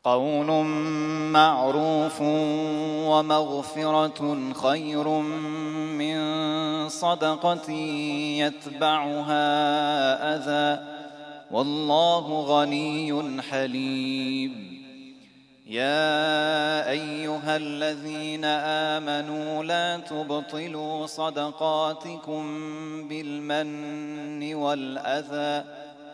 قول معروف ومغفرة خير من صدقة يتبعها أذى والله غني حليم. يا أيها الذين آمنوا لا تبطلوا صدقاتكم بالمن والأذى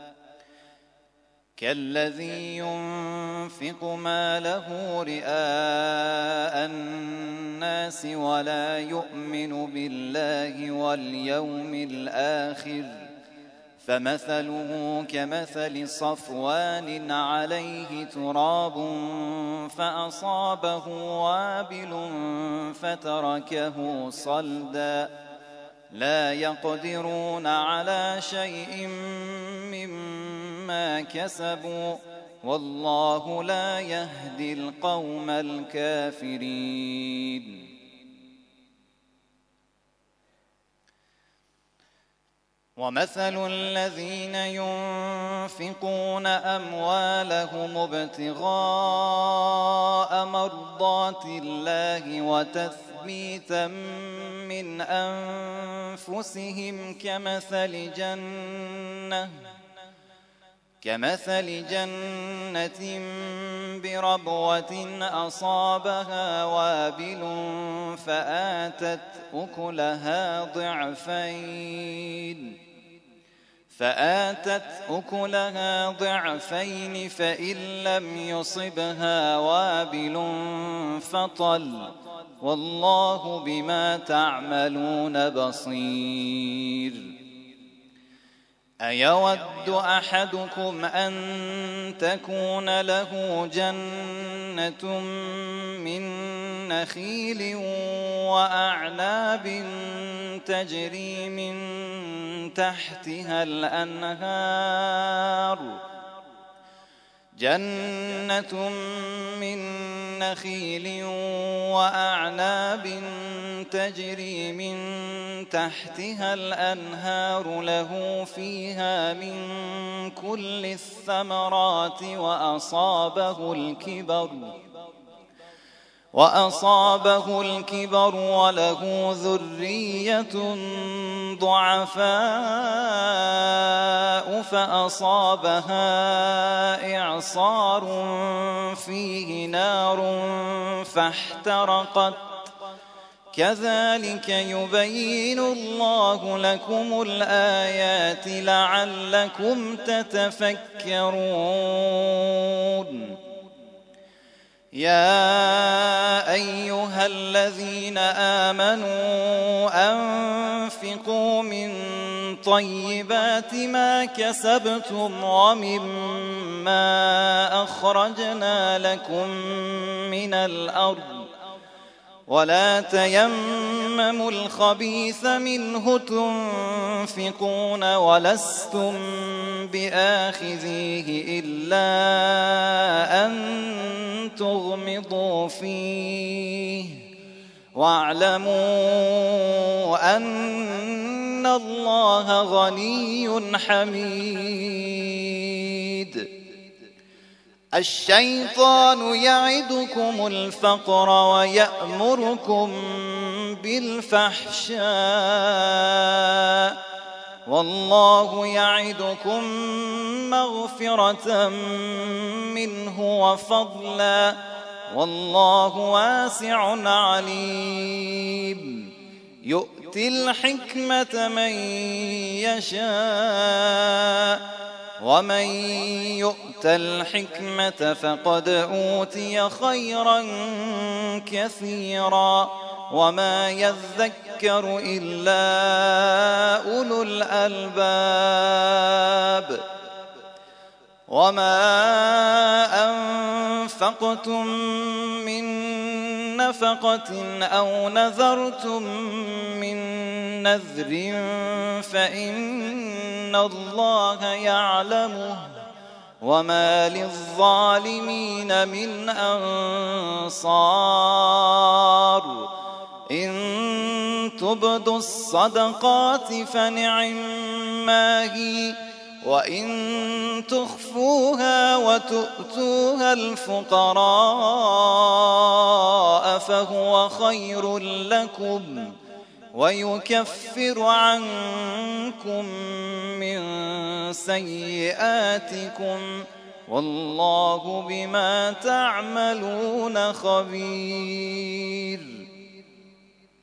كالذي ينفق ماله رئاء الناس ولا يؤمن بالله واليوم الآخر فمثله كمثل صفوان عليه تراب فأصابه وابل فتركه صلدا لا يقدرون على شيء مما كسبوا والله لا يهدي القوم الكافرين. ومثل الذين ينفقون أموالهم ابتغاء مرضات الله وتثبيتا من أنفسهم كمثل جنة بربوة أصابها وابل فآتت أكلها ضعفين فإن لم يصبها وابل فطل والله بما تعملون بصير. أيود أحدكم أن تكون له جنة من نخيل وأعناب تجري من تحتها الأنهار له فيها من كل الثمرات وأصابه الكبر وله ذرية ضعفاء فأصابها إعصار فيه نار فاحترقت كذلك يبين الله لكم الآيات لعلكم تتفكرون. يا أيها الذين آمنوا أنفقوا من طيبات ما كسبتم ومما أخرجنا لكم من الأرض ولا تيمموا الخبيث منه تنفقون ولستم بآخذيه إلا أن تغمضوا فيه واعلموا أن الله غني حميد. الشيطان يعدكم الفقر ويأمركم بالفحشاء والله يعدكم مغفرة منه وفضلا والله واسع عليم. يؤتي الحكمة من يشاء ومن يؤت الحكمة فقد أوتي خيرا كثيرا وما يذكر إلا أولو الألباب. وما أنفقتم من نفقة أو نذرتم من نذر فإن الله يعلمه وما للظالمين من أنصار. إن تبدوا الصدقات فنعما هي وإن تخفوها وتؤتوها الفقراء فهو خير لكم ويكفر عنكم من سيئاتكم والله بما تعملون خبير.